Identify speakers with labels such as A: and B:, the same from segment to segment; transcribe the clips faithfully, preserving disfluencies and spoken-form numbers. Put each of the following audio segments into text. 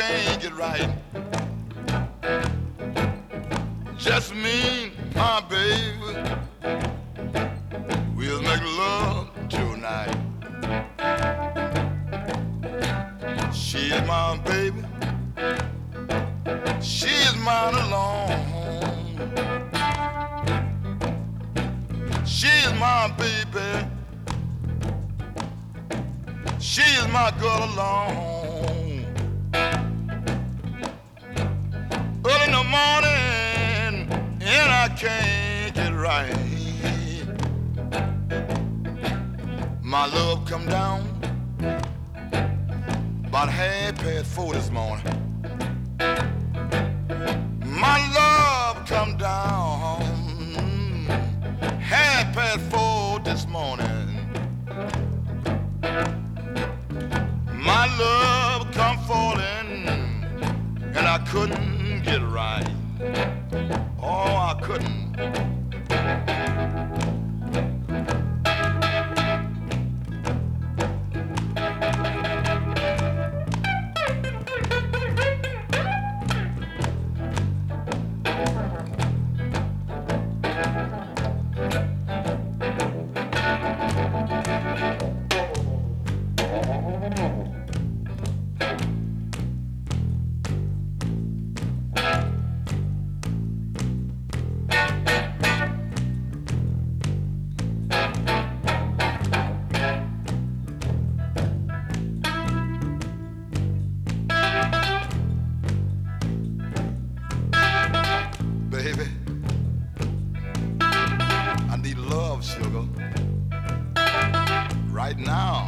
A: can't get right. Just me, my baby, we'll make love tonight. She's my baby, she's mine alone. She's my baby, she's my girl alone. Early in the morning, and I can't get right. My love come down about half past four this morning. My love come down half past four this morning. My love come falling, and I couldn't get right. Oh, I couldn't. Baby, I need love, sugar, right now.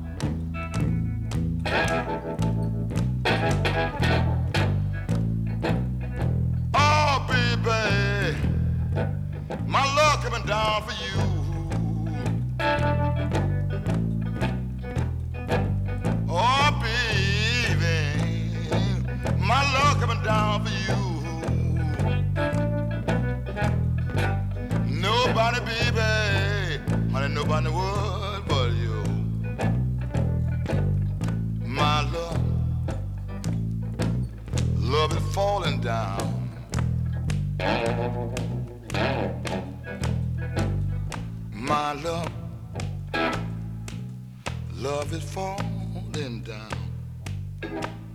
A: Oh, baby, my love coming down for you. Oh, baby, my love coming down for you. Nobody, baby, honey, nobody would but you. My love, love is falling down. My love, love is falling down.